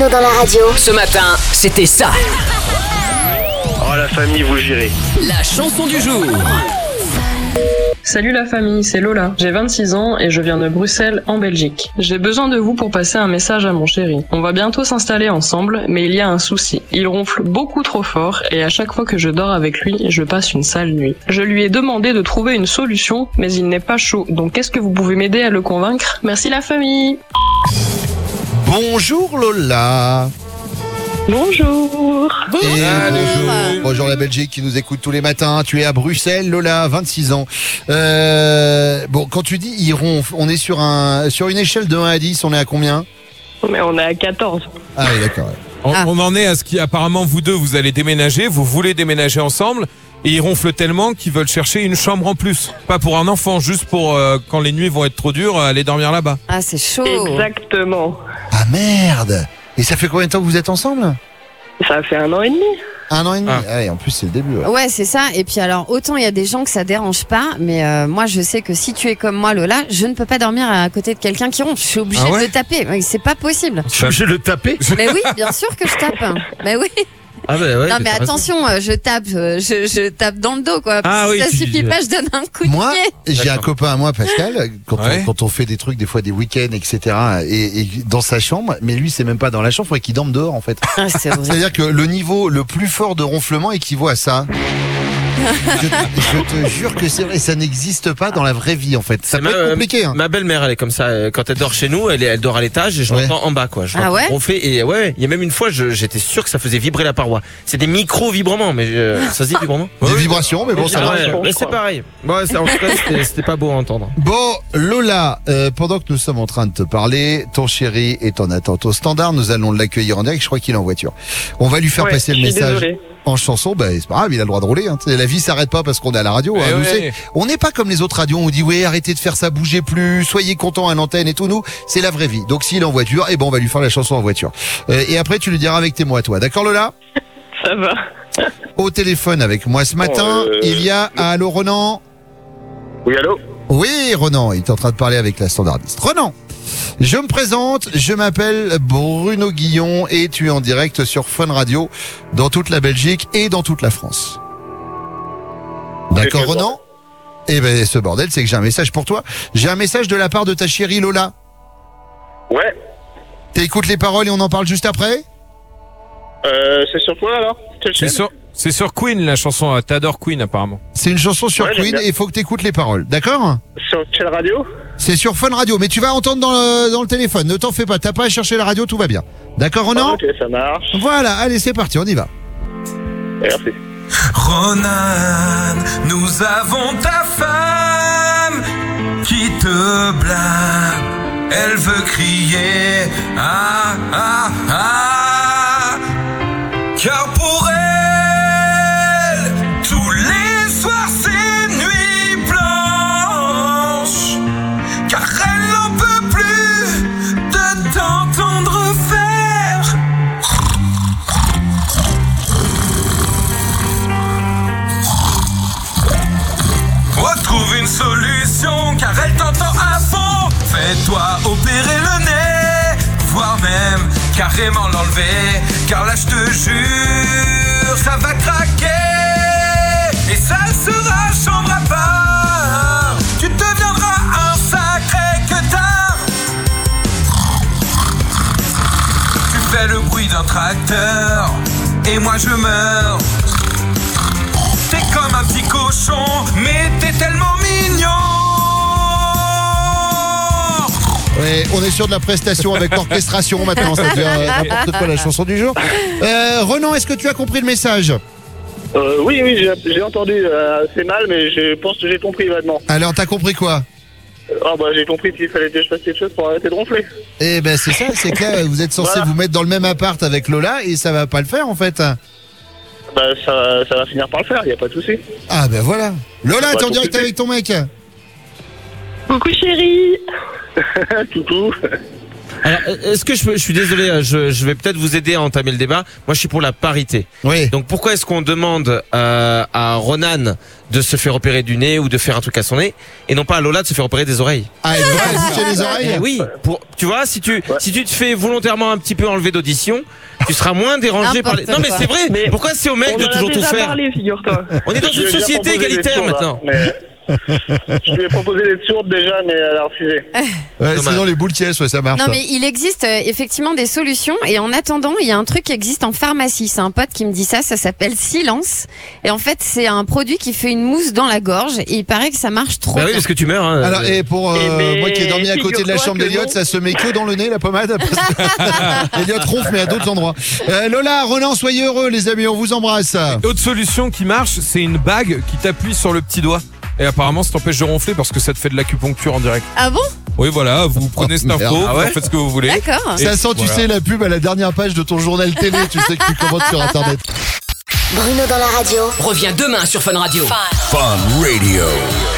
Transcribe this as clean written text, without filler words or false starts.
Bruno dans la radio. Ce matin, c'était ça. Oh la famille, vous gérez. La chanson du jour. Salut la famille, c'est Lola. J'ai 26 ans et je viens de Bruxelles, en Belgique. J'ai besoin de vous pour passer un message à mon chéri. On va bientôt s'installer ensemble, mais il y a un souci. Il ronfle beaucoup trop fort et à chaque fois que je dors avec lui, je passe une sale nuit. Je lui ai demandé de trouver une solution, mais il n'est pas chaud. Donc est-ce que vous pouvez m'aider à le convaincre? Merci la famille. Bonjour Lola. Bonjour. Et bonjour la Belgique qui nous écoute tous les matins. Tu es à Bruxelles, Lola, 26 ans. Bon, quand tu dis il ronfle, on est sur une échelle de 1 à 10, on est à combien? Mais on est à 14. Ah oui, d'accord. On en est à ce qui, apparemment, vous deux, vous allez déménager, vous voulez déménager ensemble, et ils ronflent tellement qu'ils veulent chercher une chambre en plus. Pas pour un enfant, juste pour, quand les nuits vont être trop dures, aller dormir là-bas. Ah, c'est chaud. Exactement. Ah merde. Et ça fait combien de temps que vous êtes ensemble? Ça fait 1 an et demi. 1 an et demi. Ah ouais, en plus c'est le début. Ouais, c'est ça. Et puis alors, autant il y a des gens que ça dérange pas, mais moi je sais que si tu es comme moi, Lola, je ne peux pas dormir à côté de quelqu'un qui ronfle. Je suis obligée de le taper. C'est pas possible. Je suis obligé de le taper? Mais oui, bien sûr que je tape. Mais oui. Ah bah ouais, non mais attention, je tape dans le dos quoi. Ah oui, ça suffit pas, je donne un coup de moi, pied. j'ai un copain à moi, Pascal, quand on fait des trucs, des fois des week-ends, etc. Et dans sa chambre, mais lui c'est même pas dans la chambre, il faudrait qu'il dorme dehors en fait. Ah, c'est-à-dire que le niveau le plus fort de ronflement équivaut à ça. Je te jure que c'est vrai, ça n'existe pas dans la vraie vie en fait. Ça peut être compliqué. Hein. Ma belle-mère, elle est comme ça. Quand elle dort chez nous, elle dort à l'étage et je l'entends en bas, quoi. Je l'entends ronfler et ouais, il y a même une fois, j'étais sûr que ça faisait vibrer la paroi. C'est des micro-vibrements, mais ça se dit vibrement. Des vibrations, mais bon, ça va. Mais c'est pareil. Bon, en tout cas, c'était pas beau à entendre. Bon, Lola, pendant que nous sommes en train de te parler, ton chéri est en attente au standard. Nous allons l'accueillir en direct. Je crois qu'il est en voiture. On va lui faire passer le message. Désolée. En chanson, c'est pas grave, il a le droit de rouler. Hein. La vie s'arrête pas parce qu'on est à la radio. Hein. Nous, on n'est pas comme les autres radios. On dit arrêtez de faire ça, bougez plus, soyez contents à l'antenne et tout. Nous, c'est la vraie vie. Donc s'il est en voiture, on va lui faire la chanson en voiture. Et après, tu lui diras avec tes mots à toi. D'accord, Lola? Ça va. Au téléphone avec moi ce matin, il y a allô Ronan. Oui, allô? Oui, Ronan, il est en train de parler avec la standardiste. Ronan, je me présente, je m'appelle Bruno Guillon et tu es en direct sur Fun Radio dans toute la Belgique et dans toute la France. D'accord, Ronan? Ce bordel, c'est que j'ai un message pour toi. J'ai un message de la part de ta chérie Lola. Ouais. T'écoutes les paroles et on en parle juste après? C'est sur quoi alors? C'est sur Queen, la chanson. T'adores Queen, apparemment. C'est une chanson sur Queen et il faut que t'écoutes les paroles. D'accord? Sur quelle radio? C'est sur Fun Radio, mais tu vas entendre dans le téléphone. Ne t'en fais pas, t'as pas à chercher la radio, tout va bien. D'accord, Ronan? Ok, ça marche. Voilà, allez, c'est parti, on y va. Merci. Ronan, nous avons ta femme qui te blâme. Elle veut crier ah ah ah, car pour elle tous les soirs c'est nuit blanche, car elle n'en peut plus de t'entendre faire. Retrouve une solution, car elle t'entend à fond. Fais-toi opérer le nez, voire même carrément l'enlever, car là je te jure, ça va craquer, et ça sera chambre à part. Tu deviendras un sacré queutard. Tu fais le bruit d'un tracteur, et moi je meurs. T'es comme un petit cochon, mais t'es tellement mignon. Ouais, on est sur de la prestation avec orchestration maintenant, ça devient n'importe quoi la chanson du jour. Ronan, est-ce que tu as compris le message? Oui, j'ai entendu assez mal, mais je pense que j'ai compris vaguement. Alors, t'as compris quoi? J'ai compris qu'il fallait que je fasse quelque chose pour arrêter de ronfler. C'est ça, c'est clair, vous êtes censé vous mettre dans le même appart avec Lola et ça va pas le faire en fait. Ça va finir par le faire, y a pas de souci. Ah voilà. Lola, t'es en direct avec ton mec. Coucou chérie. Coucou. Alors, est-ce que je suis désolé, je vais peut-être vous aider à entamer le débat. Moi, je suis pour la parité. Oui. Donc, pourquoi est-ce qu'on demande à Ronan de se faire opérer du nez ou de faire un truc à son nez et non pas à Lola de se faire opérer des oreilles? Ah, elle va boucher les oreilles? Oui. Tu vois, si tu te fais volontairement un petit peu enlever d'audition, tu seras moins dérangé par les... Non, mais c'est vrai. Mais pourquoi c'est au mec de toujours tout faire? On est dans une société égalitaire maintenant. Je lui ai proposé d'être sourde déjà, mais elle a refusé. Ouais, c'est dans les boules qui ça marche. Non, mais il existe effectivement des solutions. Et en attendant, il y a un truc qui existe en pharmacie. C'est un pote qui me dit ça s'appelle Silence. Et en fait, c'est un produit qui fait une mousse dans la gorge. Et il paraît que ça marche trop bien. Oui, parce que tu meurs. Hein. Alors, et pour moi qui ai dormi à côté de la chambre d'Eliott, ça se met que dans le nez, la pommade. Eliott ronfle, mais à d'autres endroits. Lola, Ronan, soyez heureux, les amis. On vous embrasse. Autre solution qui marche, c'est une bague qui t'appuie sur le petit doigt. Et apparemment, ça t'empêche de ronfler parce que ça te fait de l'acupuncture en direct. Ah bon? Oui, voilà, vous prenez cette info, vous en faites ce que vous voulez. D'accord. Ça sent, tu sais, la pub à la dernière page de ton journal télé, tu sais que tu commandes sur Internet. Bruno dans la radio revient demain sur Fun Radio. Fun Radio.